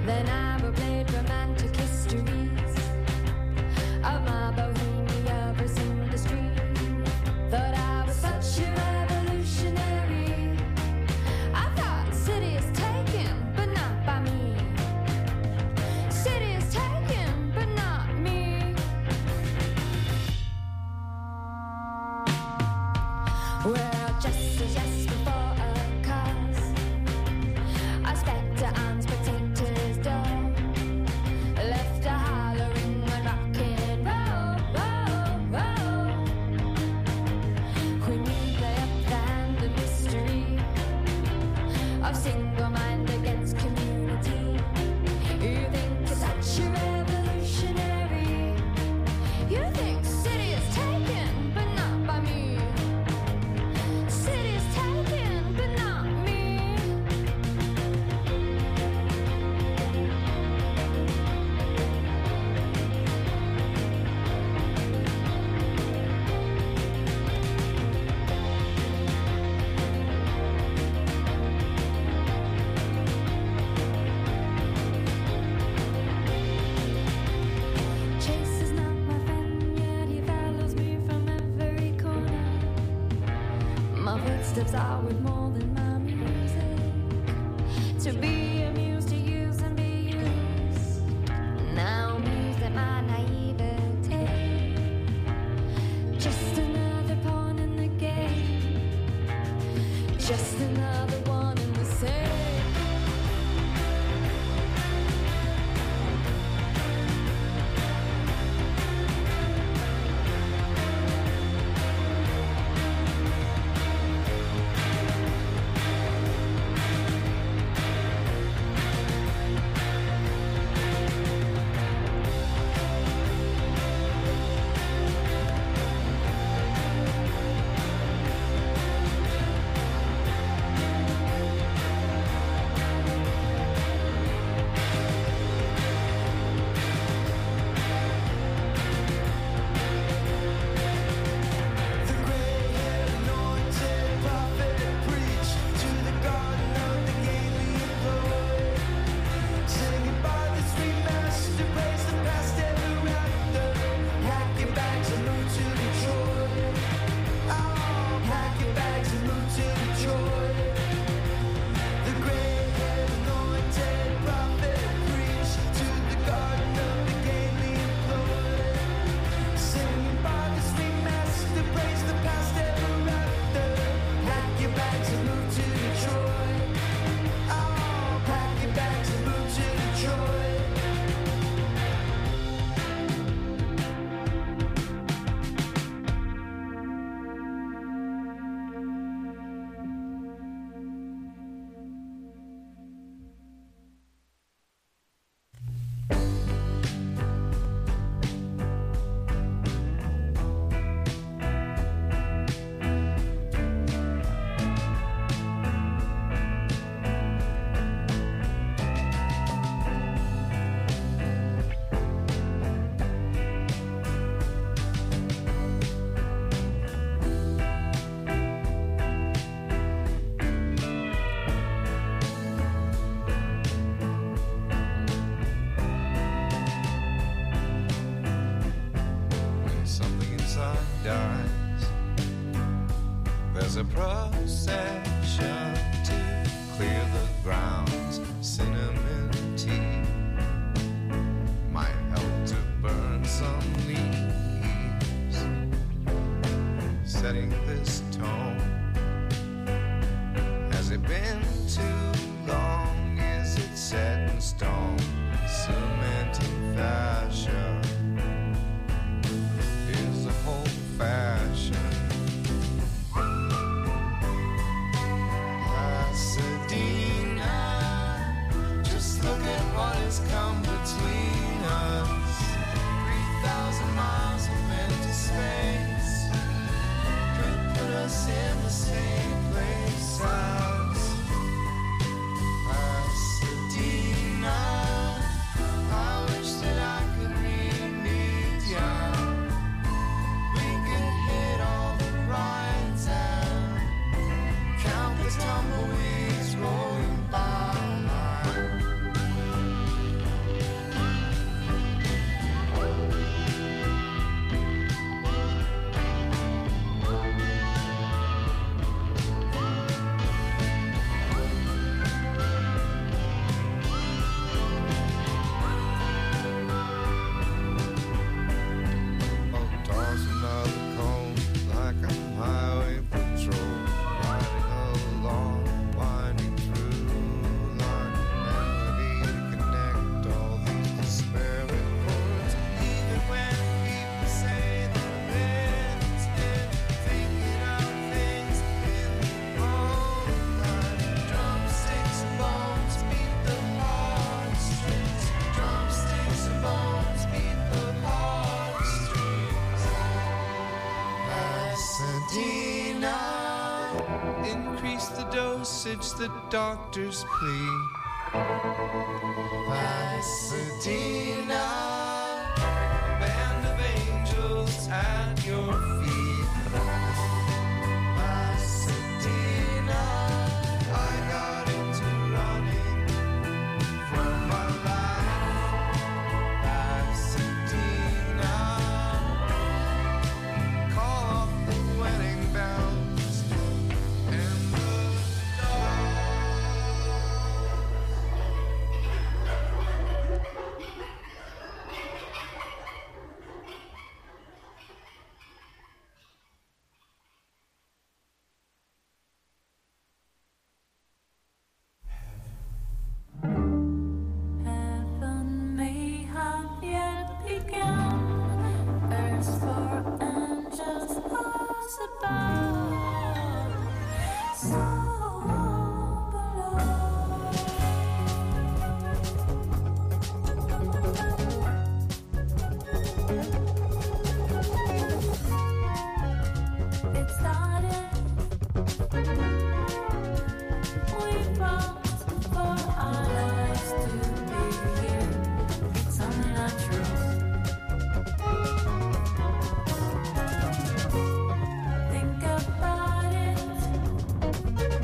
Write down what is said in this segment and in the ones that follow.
Then I replayed romantic histories of my bohemia versus industry. Thought I was such a revolutionary. I thought city is taken, but not by me. City is taken, but not me. Well, just as yes before a cause, a spectre on spectator's door left a hollering when rock and roll, roll, roll. When you play up the hand of mystery of single mind against community, you think you're such a revolutionary. You think city is taken, but not by me. City is taken, but not me. Chase is not my friend, yet he follows me from every corner. My footsteps are worth more than my music. To be amused, to use and be used. Now amused at my naivete. Just another pawn in the game. Just another one in the same. There's a procession to clear the grounds. Cinnamon tea might help to burn some leaves, setting this tone. Has it been too long? Is it set in stone? Cementing fashion is a whole fashion. Just look at what has come between us. 3,000 miles of empty space could put us in the same place as Pasadena. I wish that I could meet ya. We could hit all the rides and count the tumbleweeds rolling by. just a doctor's plea. Pasadena, band of angels at your feet. Pasadena, I got into running for my life. Pasadena, call off the wedding bells and the Heaven may have yet begun, earth for angels was above, so below. It started. We fought for our lives to be here. It's only natural. Think about it.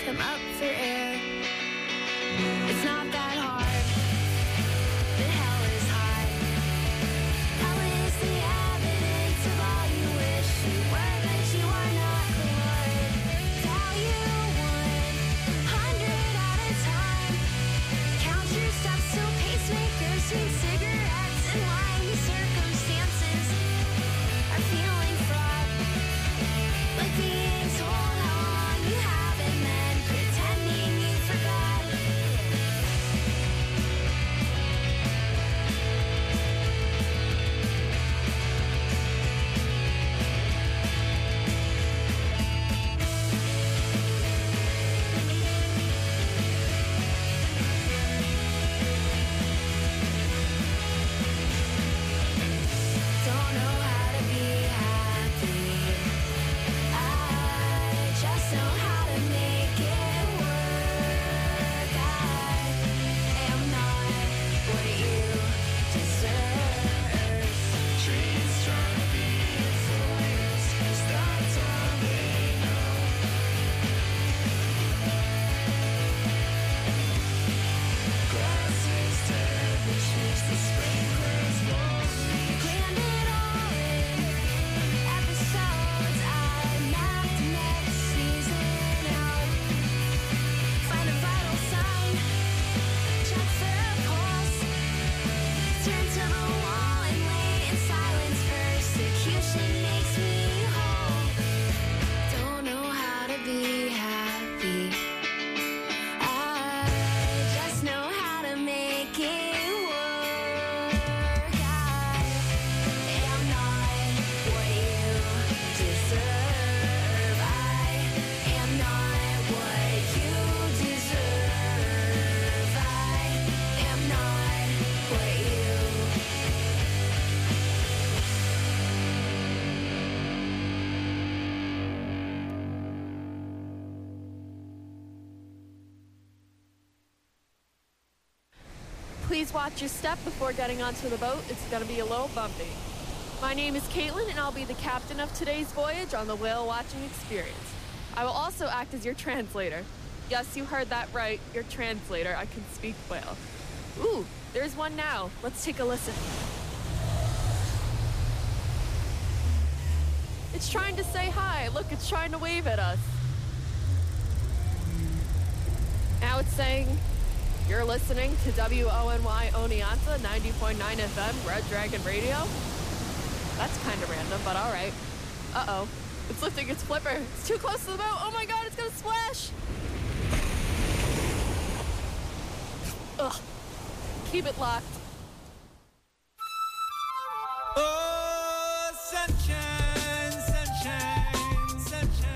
come up for air. It's not that hard, but hell is high. Hell is the evidence of all you wish you were, but you are not the Lord. Value 100 at a time. Count your steps so pacemakers, sweet cigarettes, and lying circumstances are feeling fraught. Like being told how long you have and then pretending you forgot. Don't know how to be happy. I just know how to make it work. I am not what you deserve. Trees trying to be influenced, 'cause that's all they know. Grass is dead, which means the sprinklers won't leak. Planned it all in episodes. I mapped next season out. Find a vital sign, check for a pulse. Turn to the wall and wait in silence. Persecution makes me whole. Don't know how to be happy. I just know how to make it work. I am not what you deserve. I am not what you deserve. I am not what you. Please watch your step before getting onto the boat. It's going to be a little bumpy. My name is Caitlin, and I'll be the captain of today's voyage on the whale watching experience. I will also act as your translator. Yes, you heard that right, your translator. I can speak whale. Ooh, there's one now. Let's take a listen. It's trying to say hi. Look, it's trying to wave at us. Now it's saying, you're listening to WONY Oneonta 90.9 FM Red Dragon Radio. That's kind of random, but all right. Uh-oh. It's lifting its flipper. It's too close to the boat. Oh my god, it's gonna splash! Ugh. Keep it locked. Oh, sunshine, sunshine, sunshine.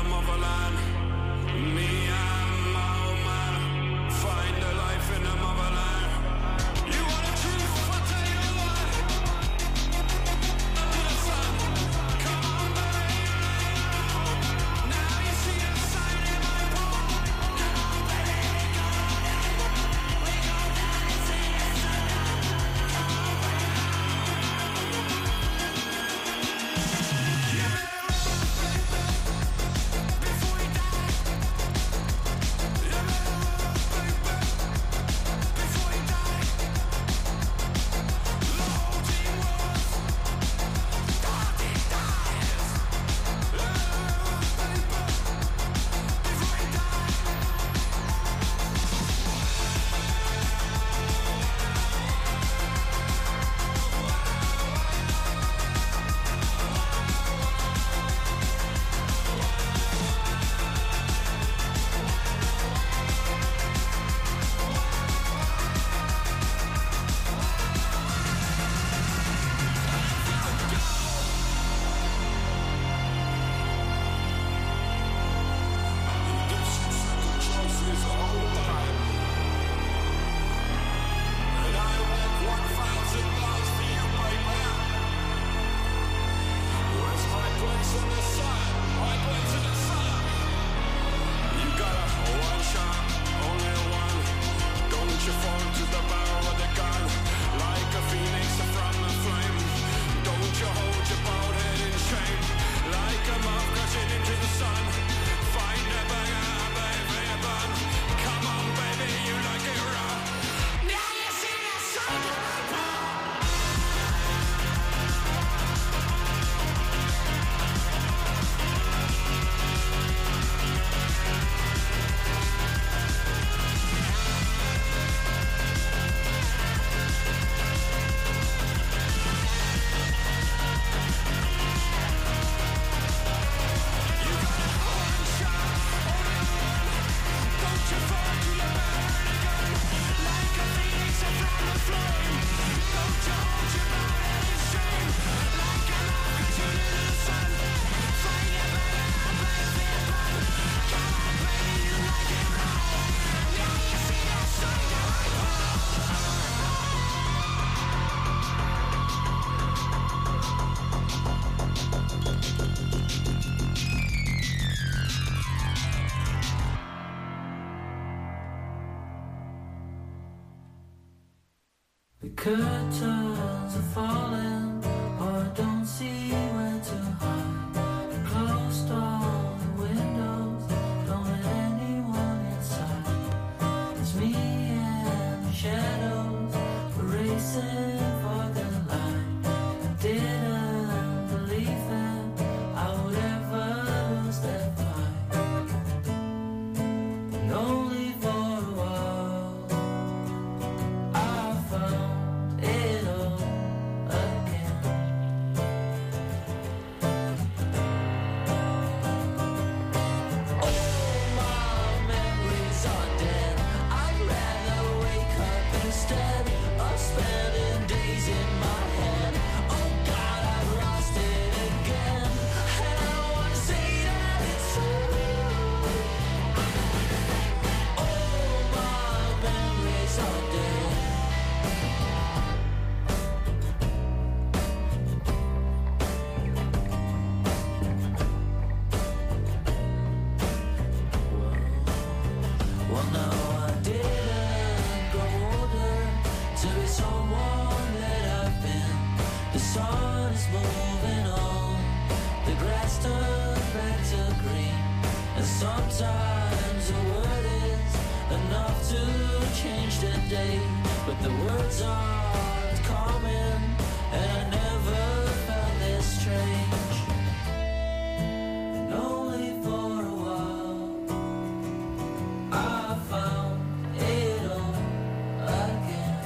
motherland. Me and my old man find a life in the motherland. You want the truth? I'll tell you what. Up to the sun. Come on, baby. Now you see the sign in my palm. Come on, baby. Go down. We go down and see the sun. Come on, baby. You better run, baby, before you die. You better run, baby, before you die. Loading walls, darting dives. You better run, baby, before you die. The curtains are falling, but I don't see where to hide. I closed all the windows, don't let anyone inside. It's me and the shadows, we're racing for the light. I didn't believe that I would ever lose that fight. And only for a while I found it all again. All my memories are dead. I'd rather wake up instead of spending days in my head. Oh God, I've lost it again, and I don't wanna say that it's true. All my memories are dead. Well, no, I didn't grow older to be someone that I've been. The sun is moving on, the grass turns back to green, and sometimes a word is enough to change the day. But the words aren't common, and I never felt this strange. And only for a while I found it all again.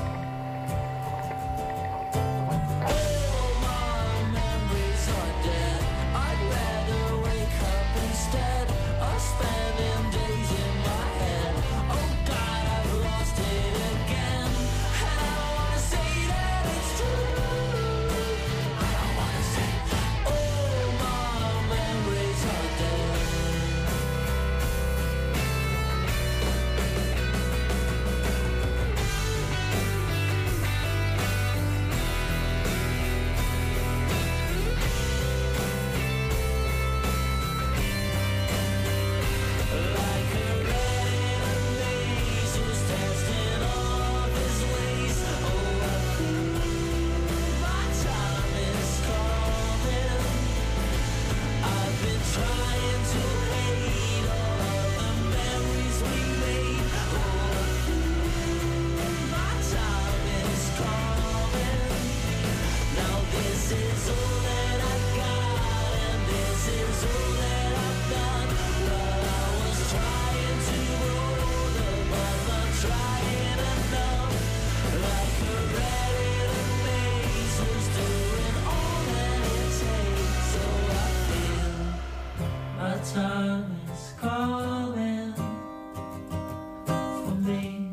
All my memories are dead. I'd rather wake up instead of spending days in my head. Oh God, I've lost it again, and I don't wanna say that it's true. Time is calling for me.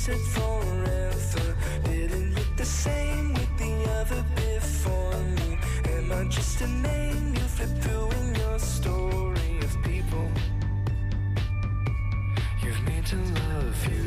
said forever. Did it look the same with the other before me? Am I just a name you flip through in your story of people you've made to love you?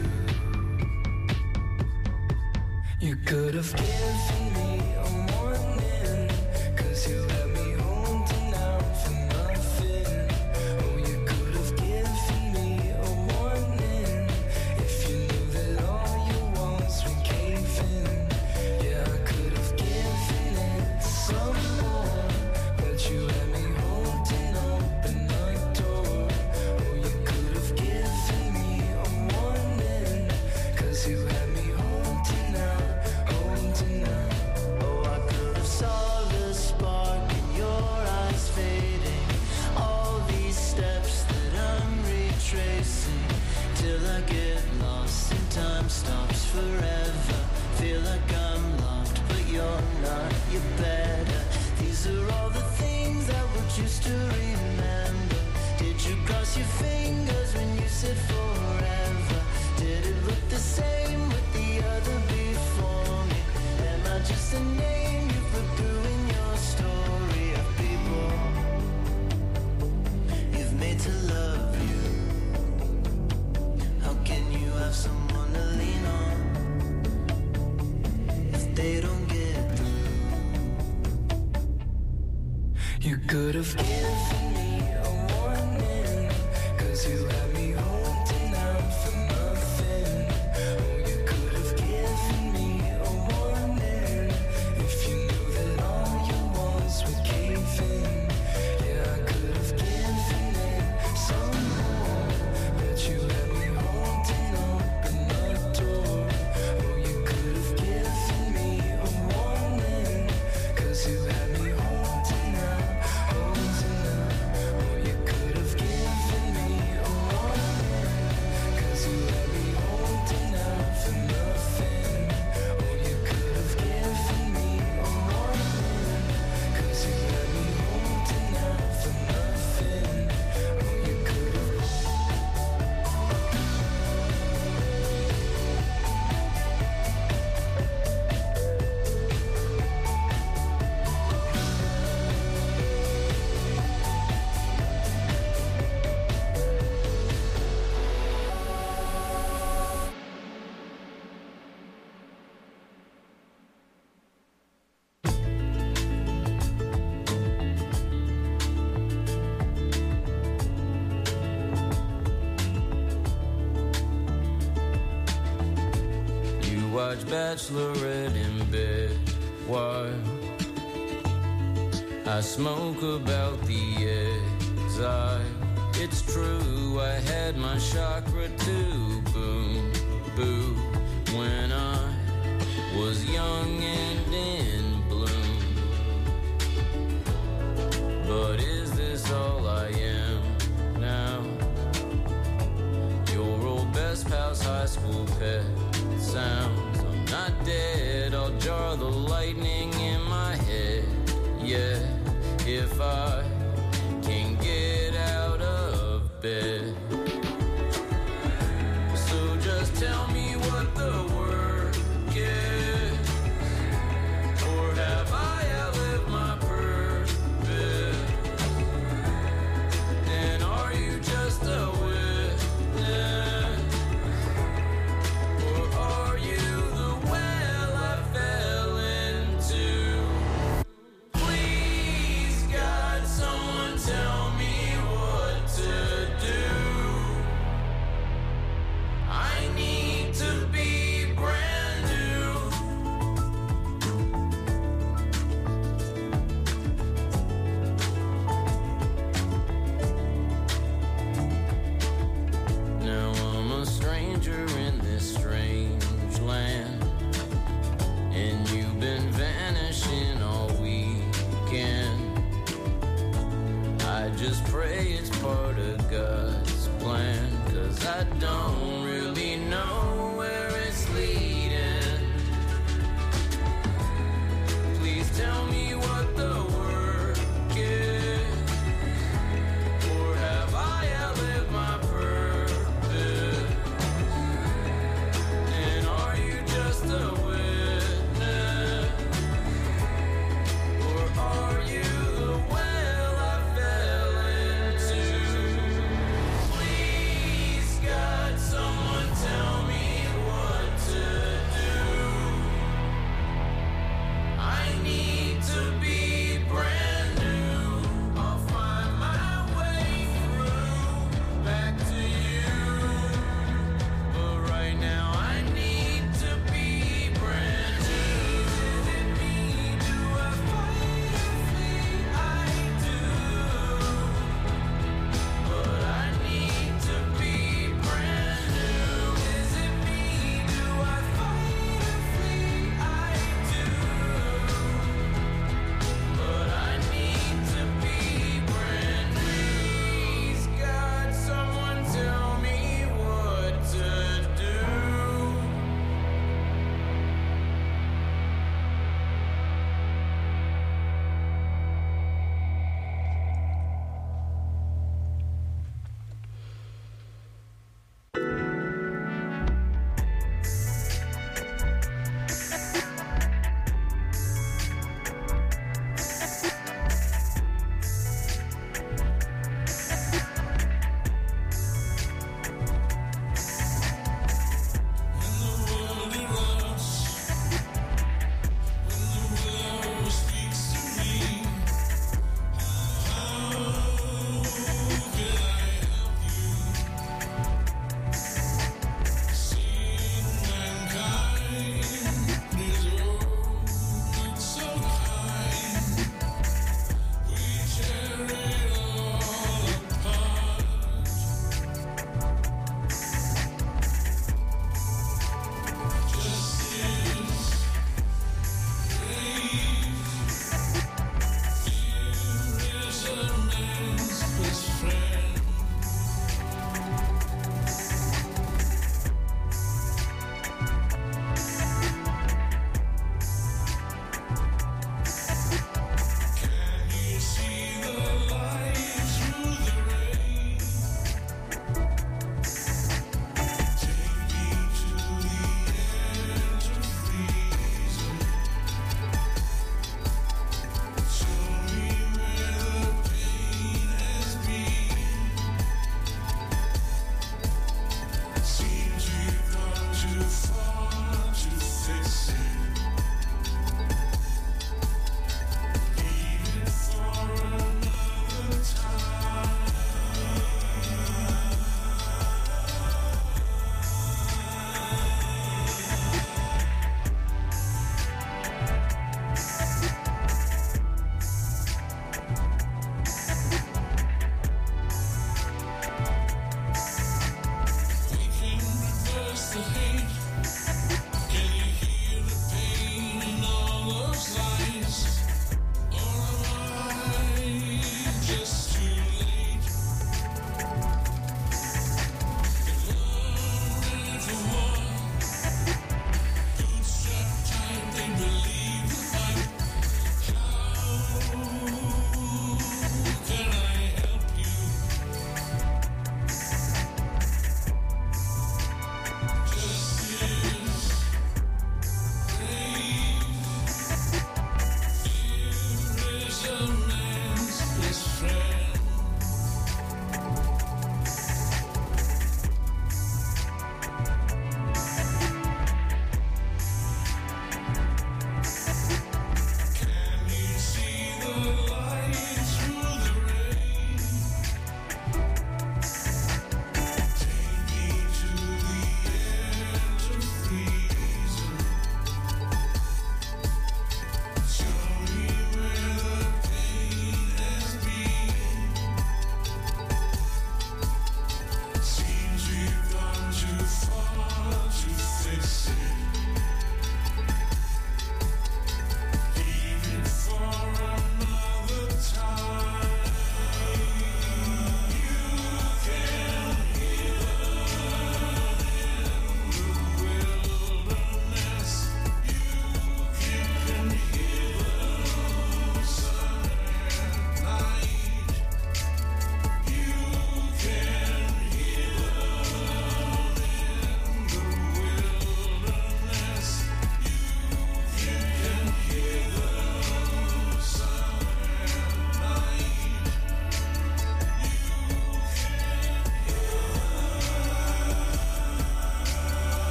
You could have given me a warning, 'cause you let me holding out for nothing. Oh, you could have given me a warning if you knew that all your walls were caving. Yeah, I could have given it some more, but you let me holding open the door. Oh, you could have given me a warning, 'cause you had me holding out, holding out. Oh, I could have saw the spark in your eyes fading. All these steps that I'm retracing till I get lost and time stops forever. Feel like I'm locked, but you're not. You're better. These are all the things I would choose to remember. Did you cross your fingers when you said forever? Did it look the same with the other before me? Am I just a name you put through in your story of people you've made to love you? How can you have someone to lean on if they don't get through? You could have given me a warning, 'cause you had me holding out for nothing. Oh, you could have given me a warning if you knew that all your walls were caving. Yeah, I could have given it some more, but you let me holding open the door. Oh, you could have given me a warning, 'cause you had me holding out, holding out. Oh, you could have given me a warning, 'cause you let me holding out for nothing. Oh, you could have given me a warning, 'cause you let me holding out for nothing. Oh, you could have. You watch Bachelorette in bed while I smoke about the exile. It's true, I had my chakra too, boom, boo, when I was young and in bloom. But is this all I am now? Your old best pal's high school pet sounds. I'm not dead, I'll jar the lightning in my head. Yeah, if I can get out of bed. So just tell me what the word is, or have I outlived my purpose? Then are you just a witness, or are you the well I fell into? Please, God, someone tell me what to do. I need to be brand new. Now I'm a stranger in this strange land, and you've been vanishing all weekend. I just pray it's part of God's plan, 'cause I don't really know where it's leading. Please tell me what the work is, or have I outlived my purpose? And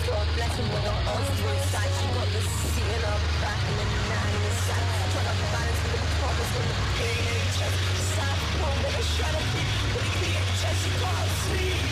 God bless him with all us through sight. She got the seal up back and then 9 in the side. Trying to balance with the promise when the pain in her chest. South Pole with a shred of feet. But he can't chest, she can't sleep.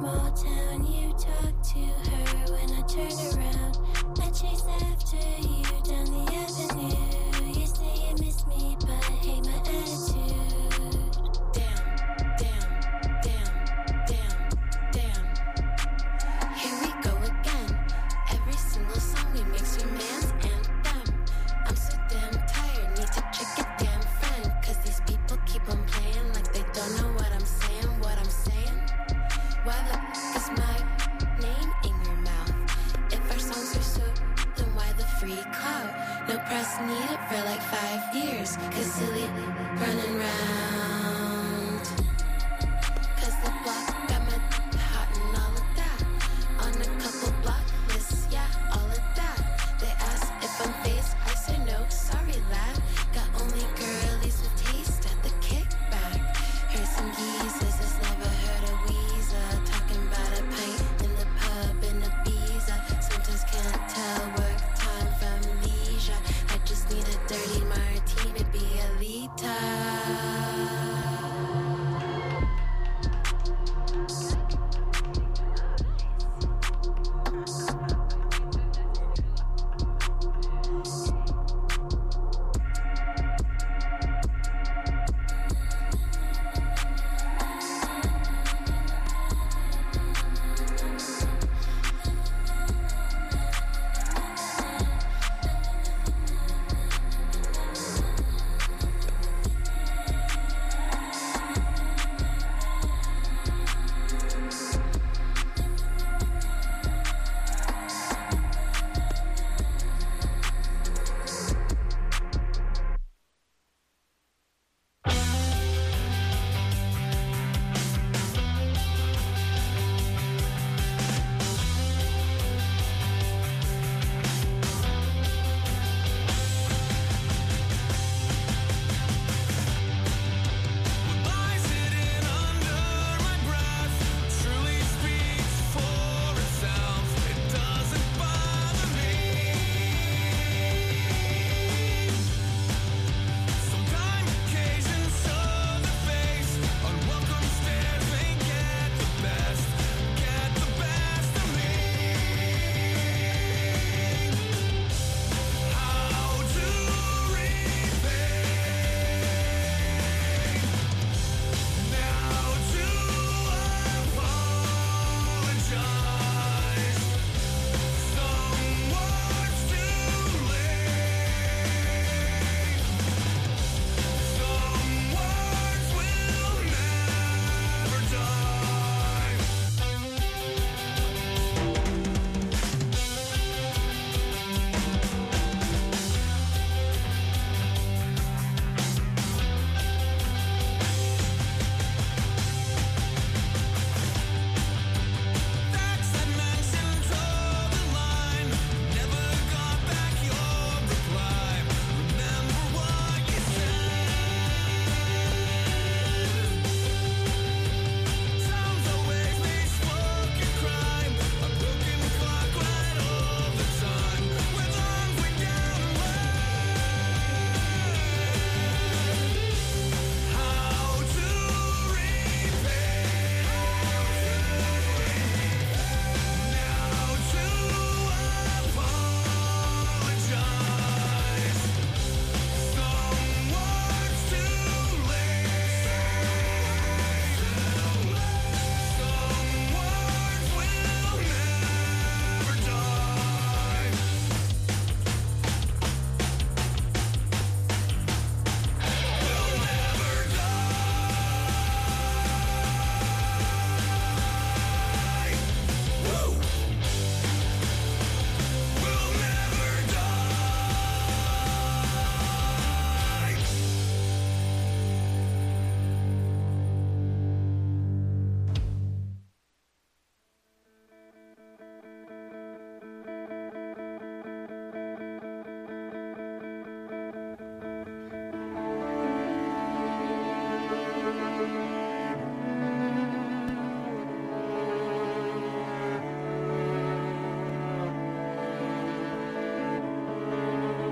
small town. You talk to her when I turn around. I chase after you down the avenue. You say you miss me, but hate my attitude. Damn, damn, damn, damn, damn. Here we go again. Every single song we makes your man's anthem. I'm so damn tired, need to check a damn friend. Cause these people keep on playing like they don't know what I'm saying, what I'm saying. Why the f is my name in your mouth? If our songs are so, then why the free clout? No press needed for like 5 years. Cause silly running round.